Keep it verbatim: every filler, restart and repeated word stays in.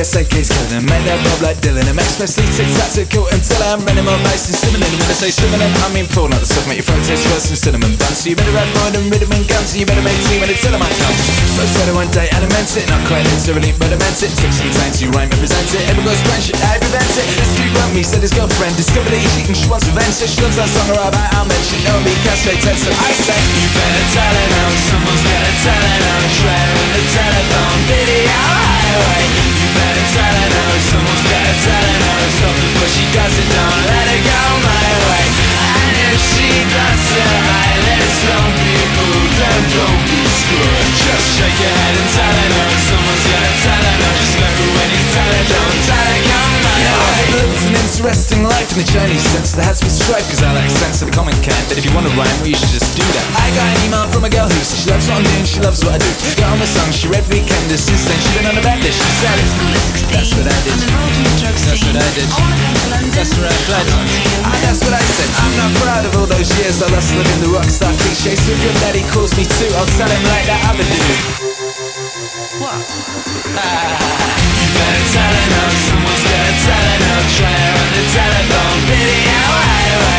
S A K's killing them, make that bob like Dylan. I'm expressly tic-tac to kill until I'm running my bass and cinnamon. And when I say cinnamon, I mean pull out the stuff, make your throat taste worse than cinnamon buns. So you better have more than rhythm and guns, so you better make tea when it's till I might come. So I said it one day and I meant it, not quite literally, but I meant it. Took some time to rhyme and present it. Everyone goes French, I prevent it. The street run me, said his girlfriend discovered that he's cheating, she wants revenge. So she loves that song or about I'll mention. Know me, castrate, so I say you better tell her now, someone's gotta tell her now. Tread on the telephone, video highway. You better tell her now, someone's gotta tell her now. Stop before she does it, don't let her go my way. And if she does it right, let's don't be fooled, then don't be screwed. Just shake your head and tell her no, someone's gotta tell her no. Just let her when you tell her, don't tell her come my way. I've lived an interesting life in the journey since there has been strife, cause I like sense of the common kind. But if you wanna rhyme, well you should just do that. I got an email from a girl who said she loves what I'm doing, she loves what I do. Got on my song, she read Weekend, since then she's been on a bad list. She said it's cool at sixteen, that's what I did. I'm enrolled in the drug scene. That's what I did. I wanna come to London. That's where I fled. Ah, that's what I said. I'm not proud of all those years I lost living the rockstar cliche. So if your daddy calls me too, I'll tell him like that other dude. What? You better tell her no, someone's gonna tell her no. Try her on the telephone, video highway.